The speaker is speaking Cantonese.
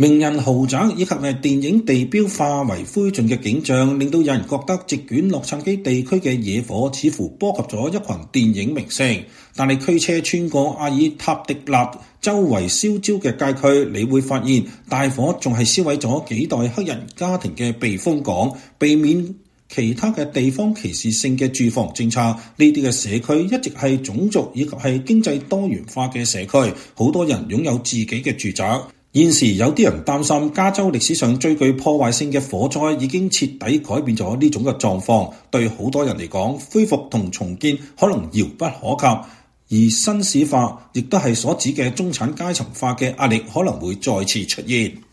名人豪宅以及電影地標化為灰燼嘅景象，令到有人覺得席捲洛杉磯地區嘅野火似乎波及咗一群電影明星。但係驅車穿過阿爾塔迪納周圍燒焦嘅街區，你會發現大火仲係燒毀咗幾代黑人家庭嘅避風港，避免其他嘅地方歧視性嘅住房政策。呢啲嘅社區一直係種族以及係經濟多元化嘅社區，好多人擁有自己嘅住宅。現時有啲人擔心加州歷史上最具破壞性嘅火災已經徹底改變咗呢種嘅狀況，對好多人嚟講，恢復同重建可能遙不可及，而紳士化亦都係所指嘅中產階層化嘅壓力可能會再次出現。